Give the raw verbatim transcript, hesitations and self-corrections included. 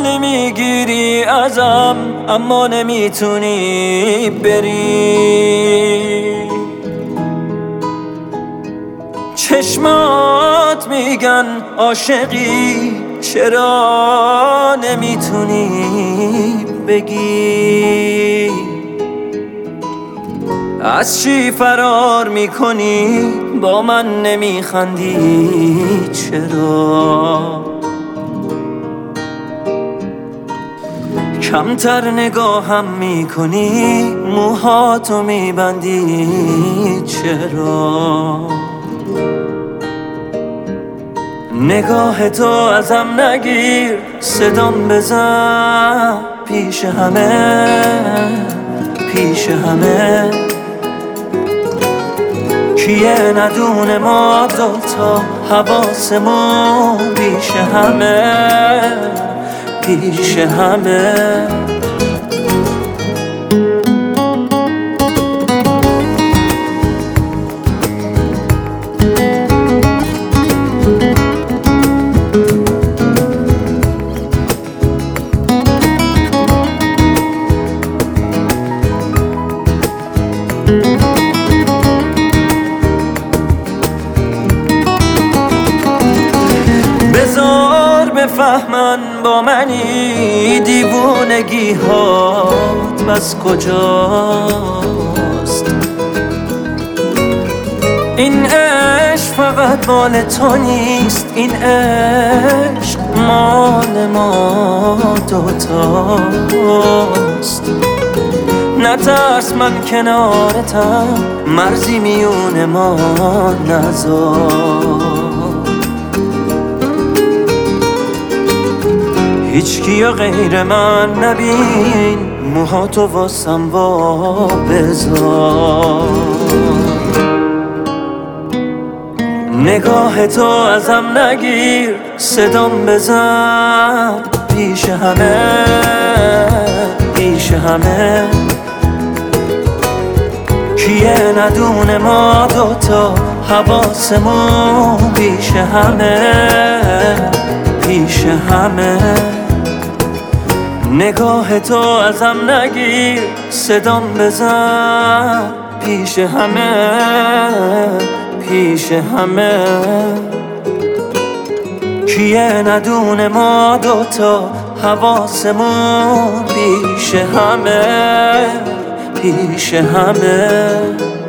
حال میگیری ازم اما نمیتونی بری. چشمات میگن عاشقی چرا نمیتونی بگی. از چی فرار میکنی با من نمیخندی چرا. کمتر نگاهم میکنی موهاتو میبندی چرا. نگاه تو ازم نگیر صدام بزن پیش همه پیش همه. کیه ندونه ما دوتا حواسمون پیش همه پیش همه. بذار بفهمن با منی دیوونگی هات بس کجاست. این عشق فقط مال تو نیست، این عشق مال ما دوتاست. نترس من کنارتم مرزی میون ما نذار. هیچ کیو غیر من نبین موهاتو واسم وا بذار. نگاه تو ازم نگیر صدام بزن پیش همه پیش همه. کیه ندونه ما دوتا حواسمون پیش همه پیش همه. نگاه تو ازم نگیر صدام بزن پیش همه پیش همه. کیه ندونه ما دوتا حواسمون پیش همه پیش همه.